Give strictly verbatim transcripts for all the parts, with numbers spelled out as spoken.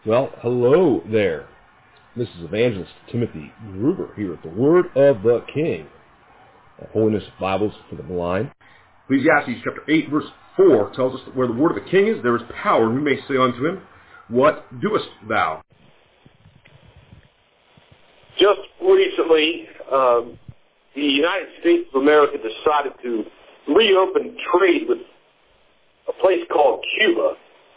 Well, hello there. This is Evangelist Timothy Gruber here at the Word of the King. Holiness Bibles for the Blind. Ecclesiastes chapter eight, verse four tells us that where the word of the king is, there is power, and we may say unto him, what doest thou? Just recently, um, the United States of America decided to reopen trade with a place called Cuba.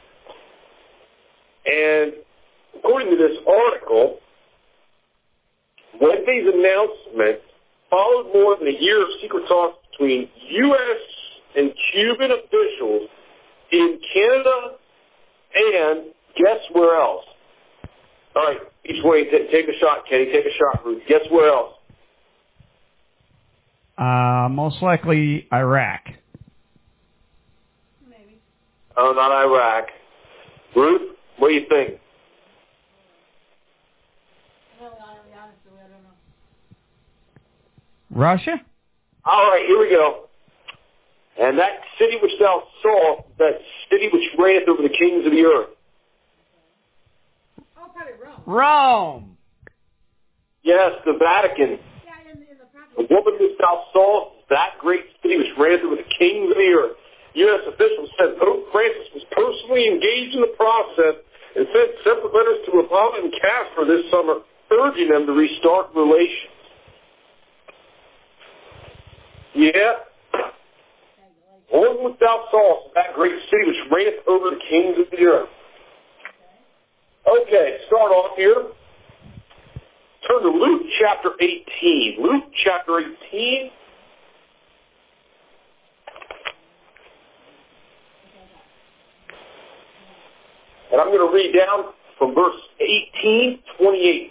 And according to this article, Wednesday's announcement followed more than a year of secret talks between U S and Cuban officials in Canada and guess where else? All right, each way, t- take a shot, Kenny. Take a shot, Ruth. Guess where else? Uh, most likely Iraq. Maybe. Oh, not Iraq. Ruth, what do you think? Well, honestly, I don't know. Russia? All right, here we go. And that city which thou sawest, that city which reigneth over the kings of the earth. Oh, probably Rome. Rome. Yes, the Vatican. Yeah, in, in the prophet. The woman which thou sawest, that great city which reigneth over the kings of the earth. U S officials said Pope Francis was personally engaged in the process and sent separate letters to Obama and Castro this summer, urging them to restart relations. Yeah. Woman which thou sawest, that great city which reigneth over the kings of the earth. Okay, start off here. Turn to Luke chapter eighteen. Luke chapter eighteen. And I'm going to read down from verse eighteen, twenty-eight.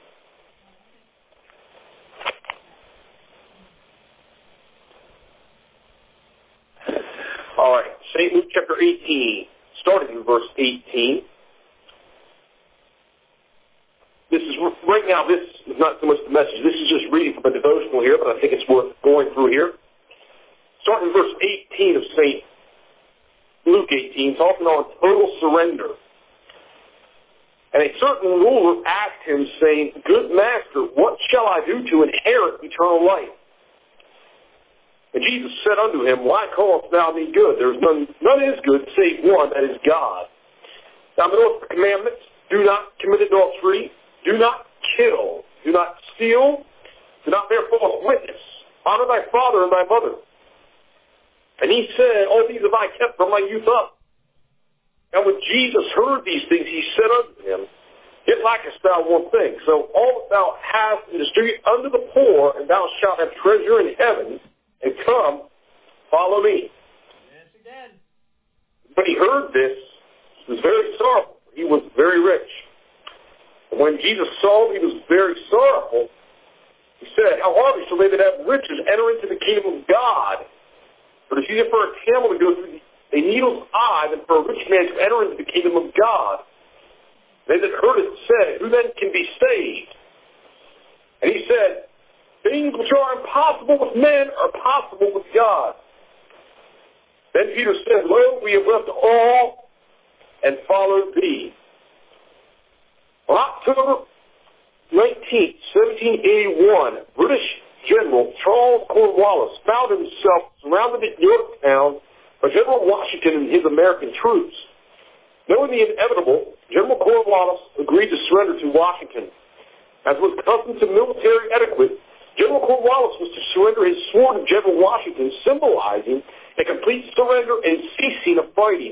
All right, Saint Luke chapter eighteen, starting in verse eighteen. This is, right now, this is not so much the message. This is just reading from a devotional here, but I think it's worth going through here. Starting in verse eighteen of Saint Luke eighteen, talking on total surrender. And a certain ruler asked him, saying, Good master, what shall I do to inherit eternal life? And Jesus said unto him, Why callest thou me good? There is none, none is good save one, that is God. Now, know the commandments: do not commit adultery, do not kill, do not steal, do not bear false witness, honor thy father and thy mother. And he said, All these have I kept from my youth up. And when Jesus heard these things, he said unto him, Yet lackest thou one thing. So all that thou hast distribute unto the poor, and thou shalt have treasure in heaven. And come, follow me. Yes, again. When he heard this, he was very sorrowful. He was very rich. And when Jesus saw him, he was very sorrowful. He said, How hardly shall they that have riches enter into the kingdom of God? For it is easier for a camel to go through a needle's eye than for a rich man to enter into the kingdom of God. They that heard it said, Who then can be saved? And he said, Things which are impossible with men are possible with God. Then Peter said, Lo, we have left all and followed thee. On October nineteenth, seventeen eighty-one, British General Charles Cornwallis found himself surrounded at Yorktown by General Washington and his American troops. Knowing the inevitable, General Cornwallis agreed to surrender to Washington. As was custom to military etiquette, General Cornwallis was to surrender his sword to General Washington, symbolizing a complete surrender and ceasing of fighting.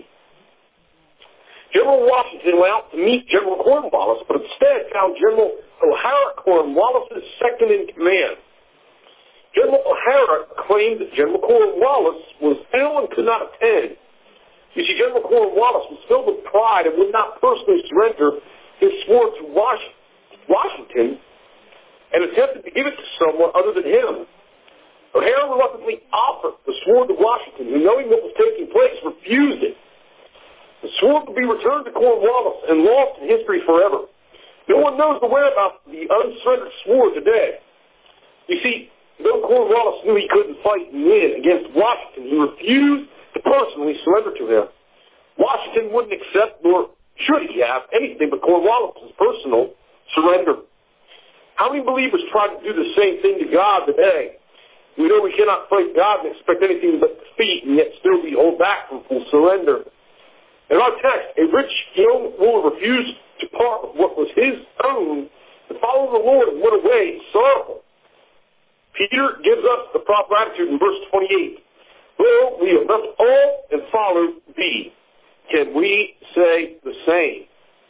General Washington went out to meet General Cornwallis, but instead found General O'Hara, Cornwallis' second in command. General O'Hara claimed that General Cornwallis was ill and could not attend. You see, General Cornwallis was filled with pride and would not personally surrender his sword to Washington, and attempted to give it to someone other than him. O'Hara reluctantly offered the sword to Washington, who, knowing what was taking place, refused it. The sword would be returned to Cornwallis and lost in history forever. No one knows the whereabouts of the unsurrendered sword today. You see, though Cornwallis knew he couldn't fight and win against Washington, he refused to personally surrender to him. Washington wouldn't accept nor should he have anything but Cornwallis's personal surrender. How many believers try to do the same thing to God today? We know we cannot fight God and expect anything but defeat, and yet still we hold back from full surrender. In our text, a rich young ruler refused to part with what was his own to follow the Lord and went away sorrowful. Peter gives us the proper attitude in verse twenty-eight. Lo, we have left all and followed thee. Can we say the same?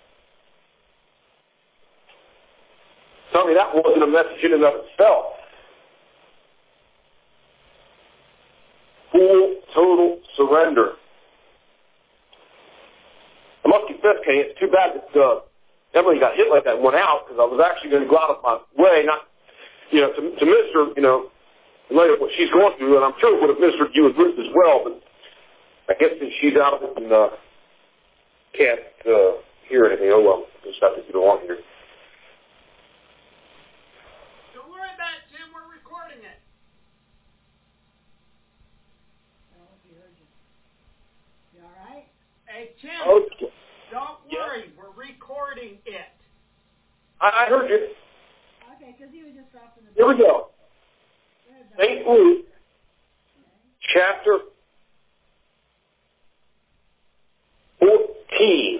Tell me that wasn't a message in and of itself. Full, total surrender. I must confess, Kenny, it's too bad that uh, Emily got hit like that and went out, because I was actually going to go out of my way, not, you know, to, to minister, you know, later what she's going through, and I'm sure it would have ministered you and Ruth as well, but I guess since she's out of it and uh, can't uh, hear anything, oh well, just have to get along here. Don't worry about it, Tim. We're recording it. I don't know if he heard you. You all right? Hey, Tim, Okay. don't worry. We're recording it. I, I heard you. Okay, because he was just dropping the... Here we go. Saint Luke, chapter fourteen,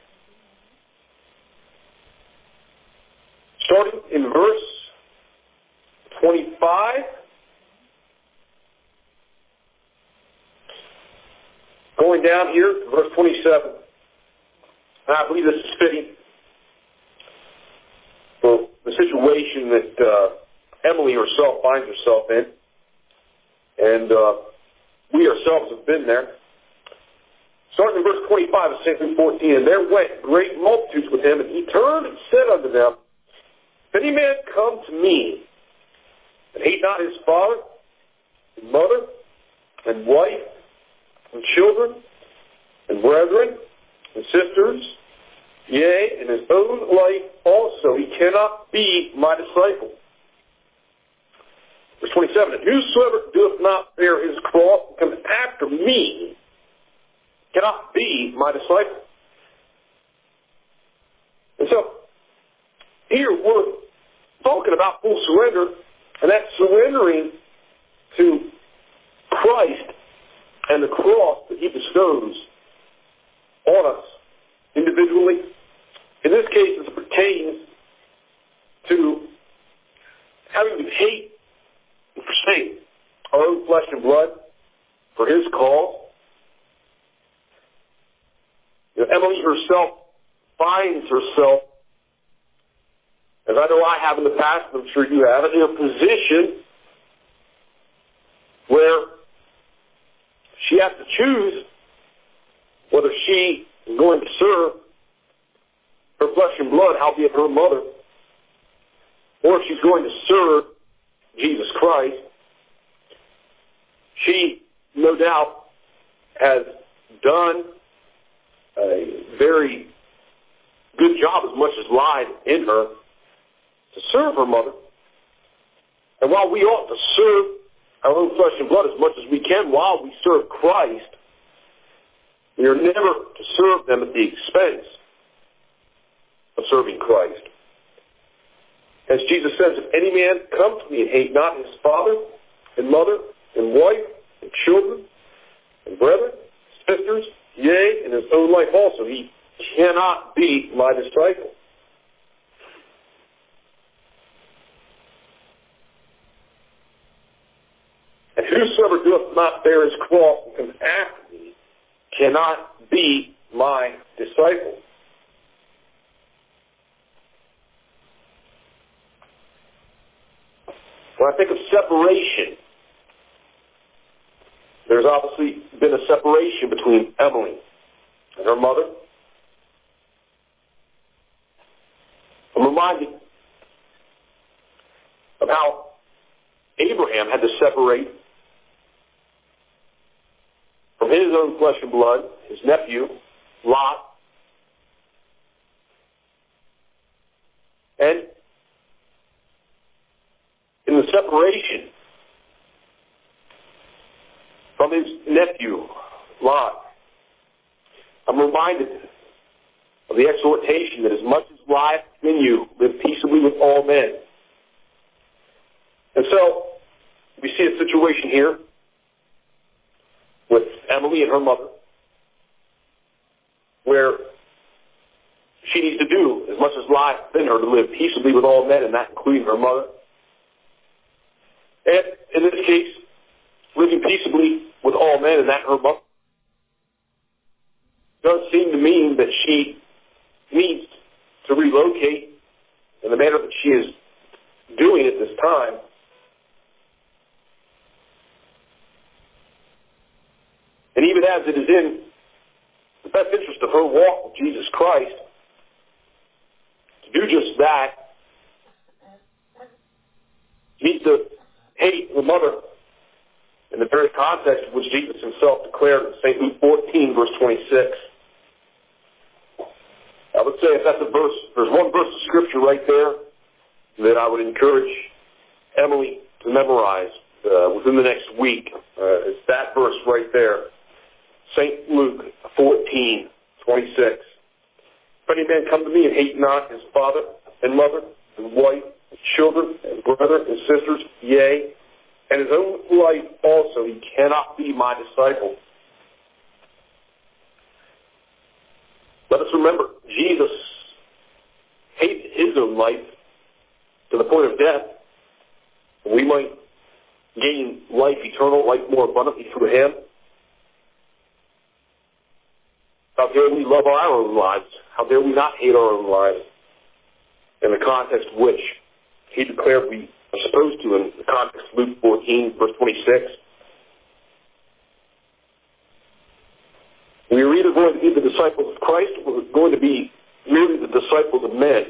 starting in verse twenty-five, going down here to verse twenty-seven. And I believe this is fitting for the situation that uh, Emily herself finds herself in, and uh, we ourselves have been there. Starting in verse twenty-five of Saint Luke fourteen, and there went great multitudes with him, and he turned and said unto them, If any man come to me, and hate not his father, and mother, and wife, and children, and brethren, and sisters, yea, and his own life also, he cannot be my disciple. Verse twenty-seven, and whosoever doeth not bear his cross and come after me cannot be my disciple. And so, here we're talking about full surrender, and that's surrendering to Christ and the cross that he bestows on us individually. In this case, it pertains to having to hate and forsake our own flesh and blood for his cause. You know, Emily herself finds herself, as I know I have in the past, and I'm sure you have, in a position where she has to choose whether she is going to serve her flesh and blood, howbeit her mother, or if she's going to serve Jesus Christ. She, no doubt, has done a very good job, as much as lied in her, to serve her mother. And while we ought to serve our own flesh and blood as much as we can while we serve Christ, we are never to serve them at the expense of serving Christ. As Jesus says, if any man come to me and hate not his father and mother and wife and children and brethren, sisters, yea, and his own life also, he cannot be my disciple. And whosoever doeth not bear his cross and come after me cannot be my disciple. When I think of separation, there's obviously been a separation between Emily and her mother. I'm reminded of how Abraham had to separate from his own flesh and blood, his nephew, Lot, and in the separation from his nephew, Lot, I'm reminded of the exhortation that as much as life in you, live peaceably with all men. And so, we see a situation here with Emily and her mother, where she needs to do as much as life in her to live peaceably with all men, and that including her mother. And in this case, living peaceably with all men, and that her mother, does seem to mean that she needs to relocate in the manner that she is doing at this time. And even as it is in the best interest of her walk with Jesus Christ to do just that, she needs to hate her mother in the very context of which Jesus himself declared in Saint Luke fourteen, verse twenty-six. I would say if that's a verse, there's one verse of Scripture right there that I would encourage Emily to memorize uh, within the next week. Uh, it's that verse right there. Saint Luke fourteen, twenty-six. If any man come to me and hate not his father and mother and wife and children and brother and sisters, yea, and his own life also, he cannot be my disciple. Let us remember, Jesus hated his own life to the point of death. We might gain life eternal, life more abundantly through him. How dare we love our own lives? How dare we not hate our own lives? In the context of which he declared we are supposed to, in the context of Luke fourteen, verse twenty-six. We are either going to be the disciples of Christ or we're going to be merely the disciples of men.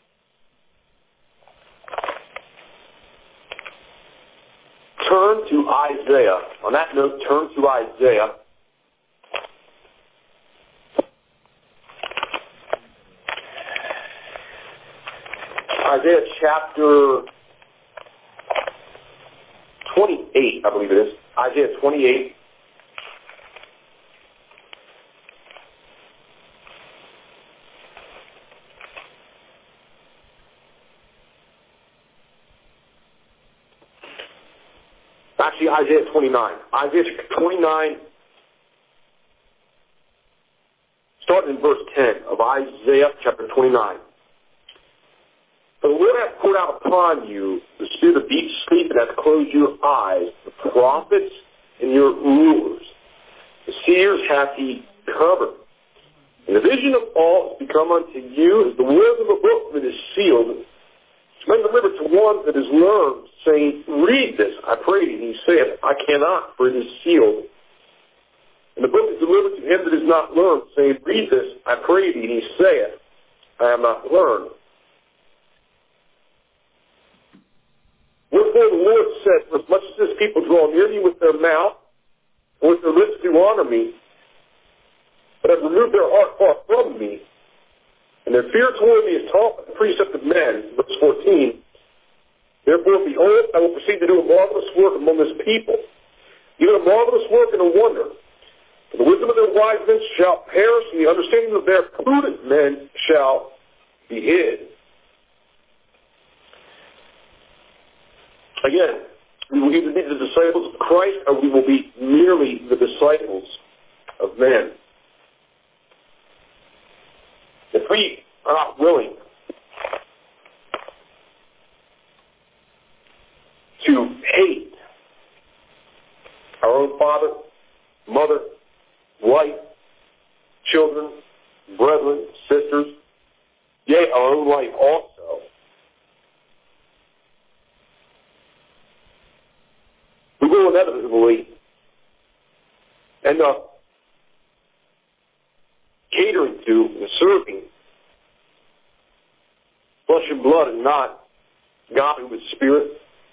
Turn to Isaiah. On that note, turn to Isaiah. Isaiah chapter twenty-eight, I believe it is. Isaiah twenty-eight. Actually, Isaiah twenty-nine. Isaiah twenty-nine, starting in verse ten of Isaiah chapter twenty-nine. For the Lord hath poured out upon you the spirit of deep sleep, and hath closed your eyes. The prophets and your rulers, the seers hath he covered. And the vision of all has become unto you as the words of a book that is sealed, which men delivered to one that is learned, saying, read this, I pray thee. And he saith, I cannot, for it is sealed. And the book is delivered to him that is not learned, saying, read this, I pray thee. And he saith, I am not learned. Wherefore the Lord said, for as much as this people draw near me with their mouth, and with their lips do honor me, but have removed their heart far from me, and their fear toward me is taught by the precept of men, verse fourteen, therefore, behold, I will proceed to do a marvelous work among this people, even a marvelous work and a wonder. For the wisdom of their wise men shall perish, and the understanding of their prudent men shall be hid. Again, we will either be the disciples of Christ or we will be merely the disciples of men. If we are not willing to hate our own father, mother, wife, children, brethren, sisters, yea, our own life also, we will inevitably end up catering to and serving flesh and blood and not God who is spirit.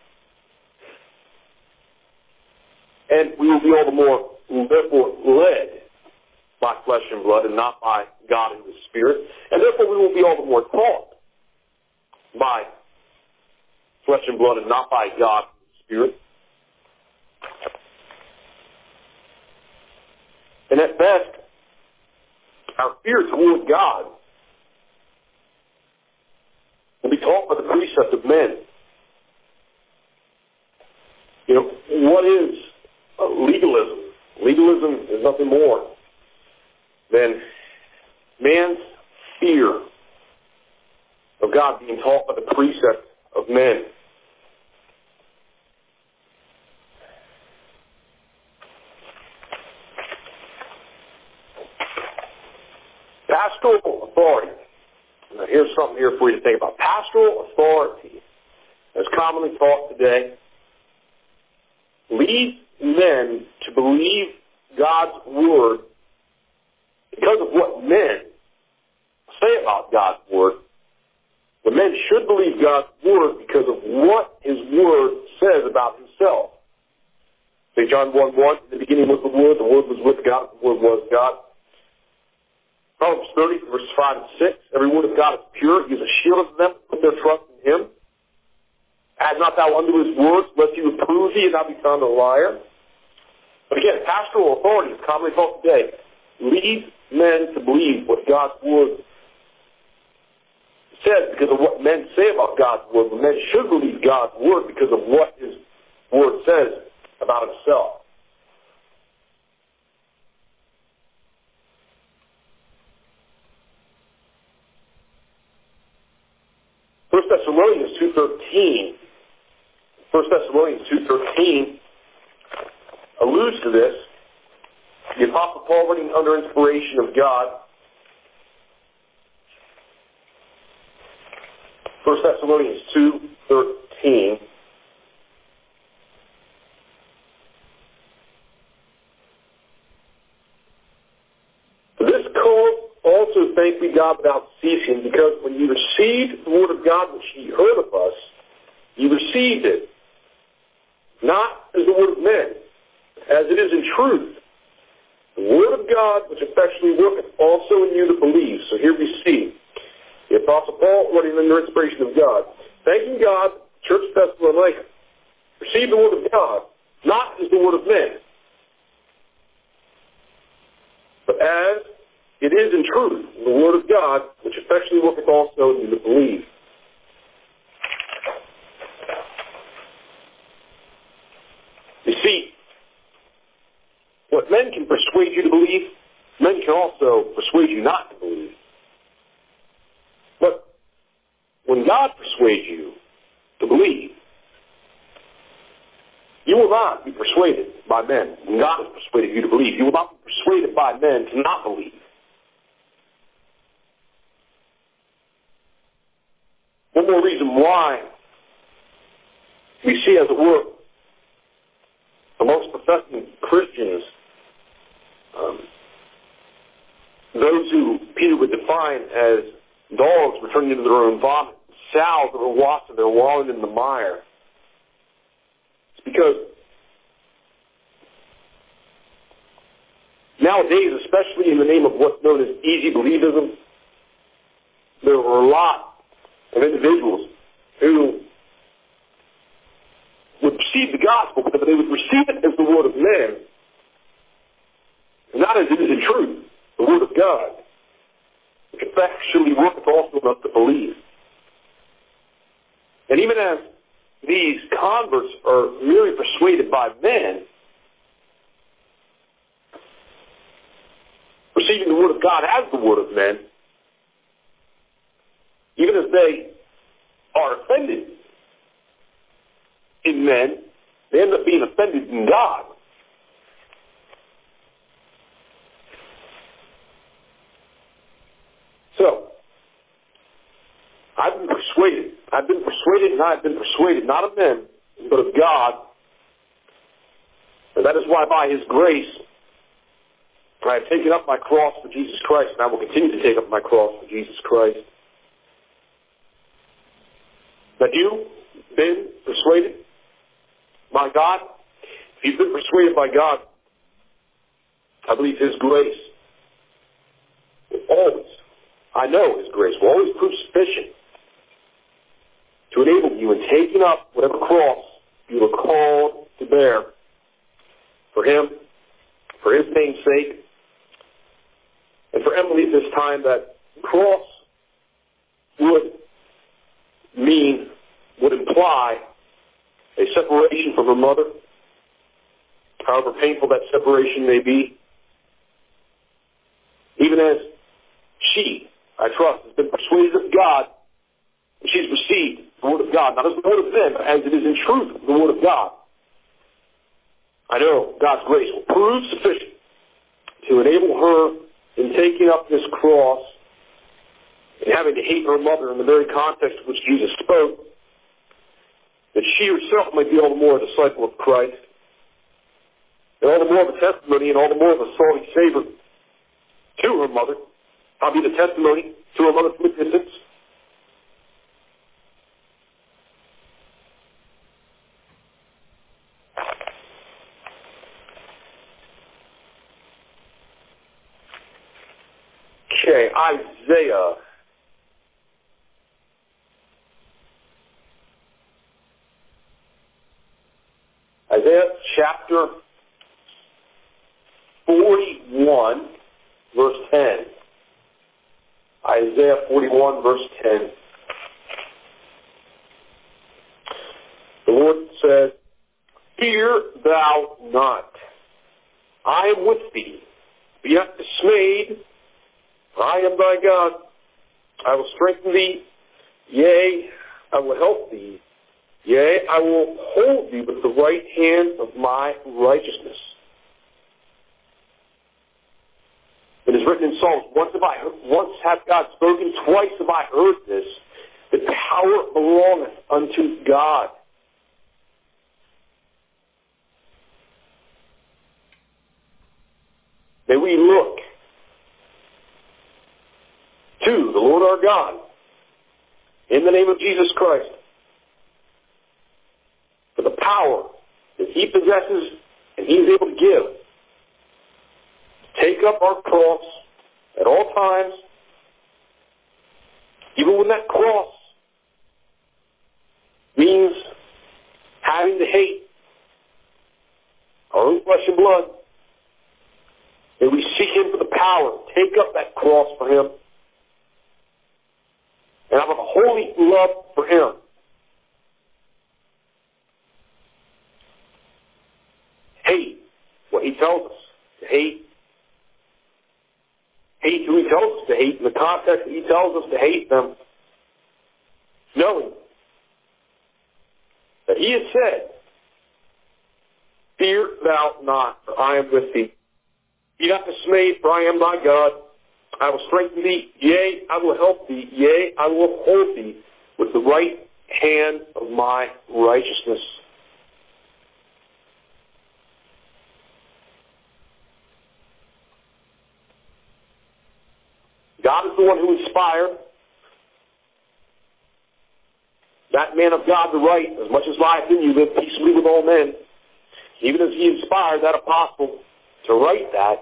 And we will be all the more, therefore, led by flesh and blood and not by God who is spirit. And therefore we will be all the more taught by flesh and blood and not by God who is spirit. And at best, our fear toward God precept of men. You know, what is uh, legalism? Legalism is nothing more than man's fear of God being taught by the precept of men. Pastoral authority. Now here's something here for you to think about. Pastoral authority, as commonly taught today, leads men to believe God's word because of what men say about God's word. The men should believe God's word because of what his word says about himself. Saint John one one, in the beginning was the Word, the Word was with God, the Word was God. Proverbs thirty, verses five and six, every word of God is pure. He is a shield of them who put their trust in him. Add not thou unto his words, lest he reprove thee and not be found a liar. But again, pastoral authority, as commonly taught today, leads men to believe what God's word says because of what men say about God's word. But men should believe God's word because of what his word says about himself. First Thessalonians two thirteen. First Thessalonians two thirteen alludes to this. The Apostle Paul, writing under inspiration of God, First Thessalonians two thirteen. This cause also thank we God without ceasing, because when you received the word of God which ye heard of us, you received it, not as the word of men, as it is in truth. The word of God which effectually worketh also in you that believe. So here we see the Apostle Paul, writing under inspiration of God, thanking God, Church of Thessalonica, received the word of God, not as the word of men, but as it is in truth, the word of God, which effectually worketh also in you that believe. You see, what men can persuade you to believe, men can also persuade you not to believe. But when God persuades you to believe, you will not be persuaded by men. When God has persuaded you to believe, you will not be persuaded by men to not believe. One more reason why we see, as it were, amongst professing Christians, um, those who Peter would define as dogs returning to their own vomit, sows that are washed and they're wallowing in the mire. It's because nowadays, especially in the name of what's known as easy believism, there are a lot of individuals who would receive the gospel, but they would receive it as the word of men, not as it is in truth, the word of God, which effectually worketh also enough to believe. And even as these converts are merely persuaded by men, receiving the word of God as the word of men, even as they are offended in men, they end up being offended in God. So, I've been persuaded. I've been persuaded and I've been persuaded not of men, but of God. And that is why by his grace, I have taken up my cross for Jesus Christ, and I will continue to take up my cross for Jesus Christ. Have you been persuaded by God? If you've been persuaded by God, I believe his grace will always, I know his grace will always prove sufficient to enable you in taking up whatever cross you are called to bear for him, for his name's sake. And for Emily at this time, that cross would mean imply a separation from her mother, however painful that separation may be. Even as she, I trust, has been persuaded of God, she's received the Word of God, not as the Word of men, but as it is in truth the Word of God. I know God's grace will prove sufficient to enable her in taking up this cross and having to hate her mother in the very context in which Jesus spoke, that she herself might be all the more a disciple of Christ, and all the more of a testimony and all the more of a salty savor to her mother. I'll be the testimony to her mother from a distance. Okay, Isaiah. Isaiah chapter forty-one, verse ten. Isaiah forty-one, verse ten. The Lord says, "Fear thou not. I am with thee. Be not dismayed. I am thy God. I will strengthen thee. Yea, I will help thee. Yea, I will hold thee with the right hand of my righteousness." It is written in Psalms, once have I heard, once hath God spoken, twice have I heard this. The power belongeth unto God. May we look to the Lord our God in the name of Jesus Christ for the power that he possesses and he is able to give. Take up our cross at all times, even when that cross means having to hate our own flesh and blood. May we seek him for the power, take up that cross for him, and have a holy love for him. Hate what he tells us to hate. Hate who he tells us to hate in the context that he tells us to hate them. Knowing that he has said, "Fear thou not, for I am with thee. Be not dismayed, for I am thy God. I will strengthen thee. Yea, I will help thee. Yea, I will hold thee with the right hand of my righteousness." God is the one who inspired that man of God to write, "As much as lieth in you, live peaceably with all men." Even as he inspired that apostle to write that,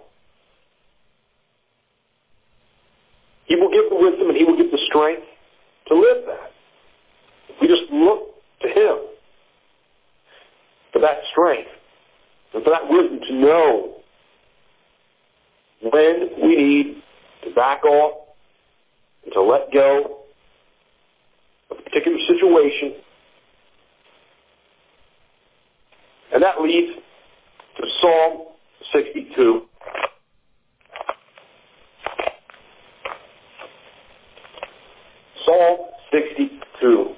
he will give the wisdom and he will give the strength to live that. If we just look to him for that strength and for that wisdom to know when we need to back off and to let go of a particular situation. And that leads to Psalm sixty-two. Psalm sixty-two.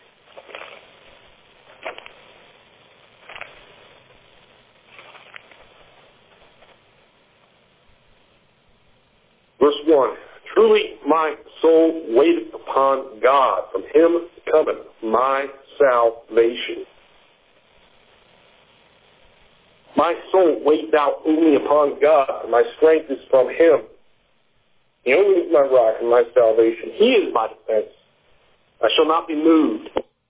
Verse one. "Truly my soul waiteth upon God. From him cometh my salvation." My soul, wait thou only upon God, for my strength is from him. He only is my rock and my salvation. He is my defense. I shall not be moved.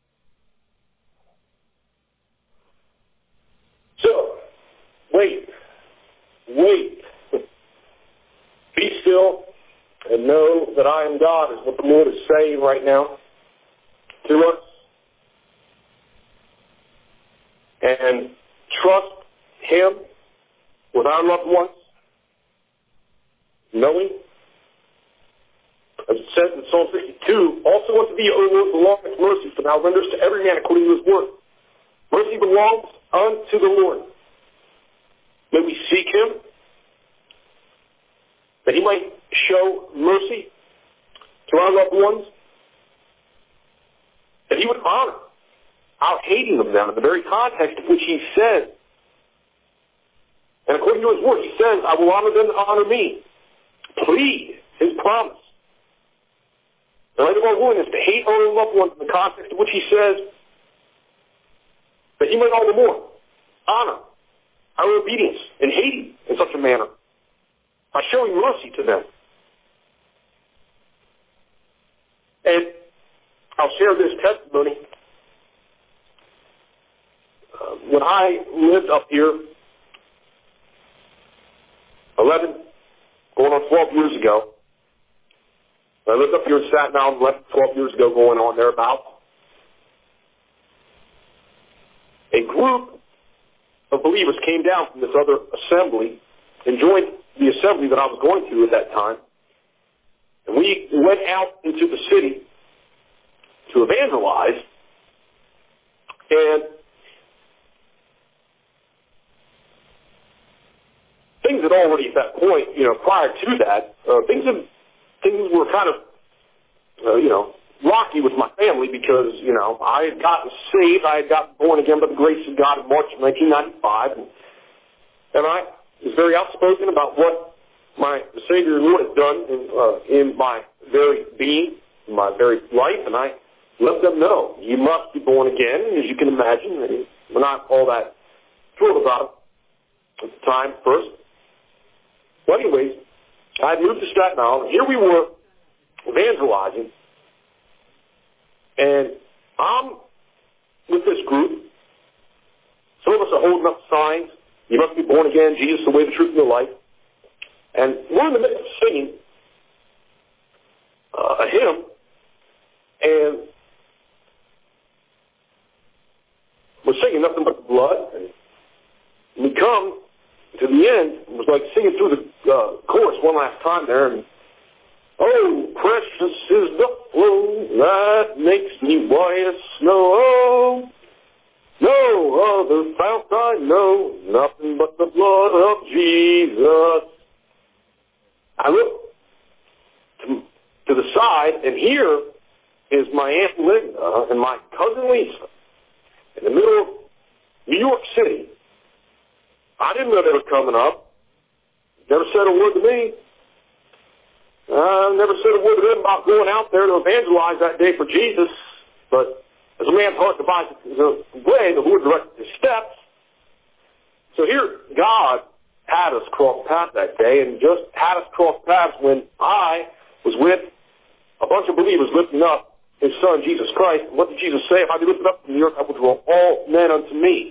So, wait. Wait. Be still and know that I am God, is what the Lord is saying right now to us. And trust him with our loved ones, knowing As it says in Psalm sixty-two, also unto thee, O Lord, belongeth mercy, for thou renderest to every man according to his work. Mercy belongs unto the Lord. May we seek him, that he might show mercy to our loved ones, that he would honor our hating of them in the very context of which he says. And according to his word, he says, I will honor them that honor me. Plead his promise. The light of our willingness to hate our loved ones in the context of which he says that he might all the more honor our obedience and hating in such a manner by showing mercy to them. And I'll share this testimony. Uh, when I lived up here eleven, going on twelve years ago, I lived up here in Staten Island eleven, twelve years ago, going on thereabouts. A group of believers came down from this other assembly and joined the assembly that I was going to at that time. And we went out into the city to evangelize. And things had already at that point, you know, prior to that, uh, things had, things were kind of, uh, you know, rocky with my family because, you know, I had gotten saved. I had gotten born again by the grace of God in March of nineteen ninety-five. And, and I was very outspoken about what my Savior and Lord had done in, uh, in my very being, in my very life. And I let them know, you must be born again. And as you can imagine, they were not all that thrilled about it at the time first. Well, anyways, I had moved to Staten Island. Here we were evangelizing. And I'm with this group. Some of us are holding up signs. You must be born again. Jesus is the way, the truth, and the life. And we're in the midst of singing uh, a hymn. And we're singing nothing but the blood. And we come to the end. It was like singing through the uh, chorus one last time there. And oh, precious is the flow that makes me white as snow. No other fount I know, nothing but the blood of Jesus. I look to, to the side, and here is my Aunt Linda and my cousin Lisa in the middle of New York City. I didn't know they were coming up. Never said a word to me. I uh, never said a word to them about going out there to evangelize that day for Jesus, but as a man's heart divides the way, the Lord directed his steps. So here, God had us cross paths that day, and just had us cross paths when I was with a bunch of believers lifting up his Son, Jesus Christ. And what did Jesus say? If I be lifted up from the earth, I will draw all men unto me.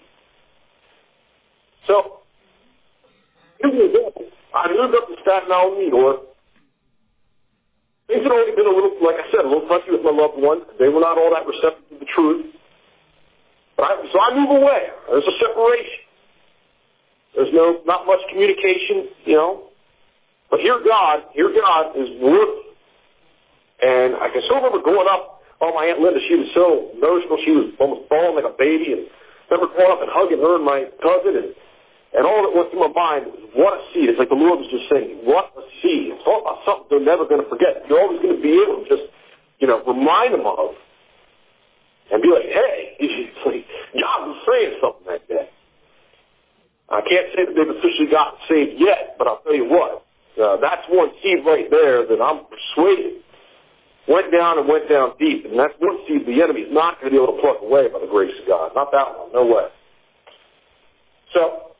So, here's an example. I moved up to Staten Island, New York. Things had already been a little, like I said, a little touchy with my loved ones. They were not all that receptive to the truth. But I, so I move away. There's a separation. There's no, not much communication, you know. But here God, here God is working. And I can still remember going up on my Aunt Linda. She was so emotional. She was almost bawling like a baby. And I remember going up and hugging her and my cousin. And, and all that went through my mind was, what a seed. It's like the Lord was just saying, what a seed. It's all about something they're never going to forget. You're always going to be able to just, you know, remind them of. And be like, hey, it's like, God was saying something that day. I can't say that they've officially gotten saved yet, but I'll tell you what. Uh, that's one seed right there that I'm persuaded went down and went down deep. And that's one seed the enemy is not going to be able to pluck away by the grace of God. Not that one. No way. So,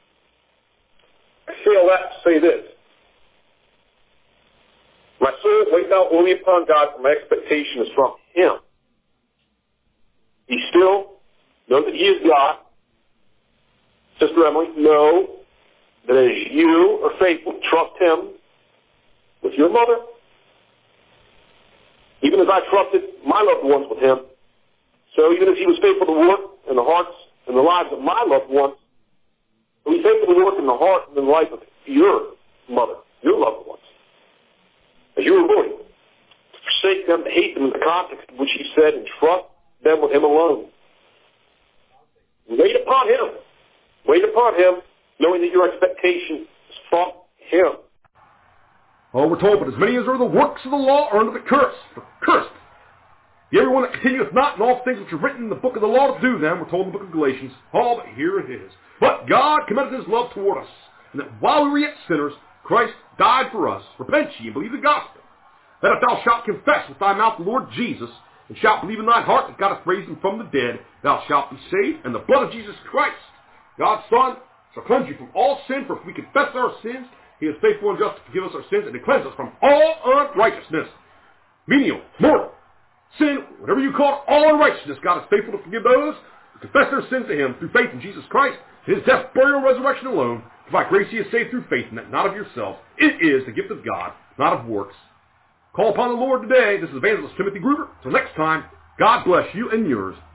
I say all that to say this. My soul waits out only upon God, for my expectation is from him. Be still. Know that he is God. Sister Emily, know that as you are faithful, trust him with your mother, even as I trusted my loved ones with him. So even as he was faithful to work in the hearts and the lives of my loved ones, he'll be faithful to work in the heart and in the life of your mother, your loved ones, as you were willing forsake them, to hate them in the context in which he said, and trust them with him alone. Wait upon him. Wait upon him, knowing that your expectation is from him. Oh, we're told, but as many as are the works of the law are under the curse. For cursed. Everyone that continueth not in all things which are written in the book of the law to do them, we're told in the book of Galatians. Oh, but here it is. But God commendeth his love toward us, and that while we were yet sinners, Christ died for us. Repent ye and believe the gospel. That if thou shalt confess with thy mouth the Lord Jesus, and shalt believe in thine heart that God hath raised him from the dead, thou shalt be saved, and the blood of Jesus Christ, God's Son, shall cleanse you from all sin. For if we confess our sins, he is faithful and just to forgive us our sins and to cleanse us from all unrighteousness. Menial, mortal, sin, whatever you call it, all unrighteousness. God is faithful to forgive those who confess their sins to him through faith in Jesus Christ, his death, burial, and resurrection alone. For by grace ye are saved through faith, and that not of yourselves. It is the gift of God, not of works. Call upon the Lord today. This is Evangelist Timothy Gruber. Till next time, God bless you and yours.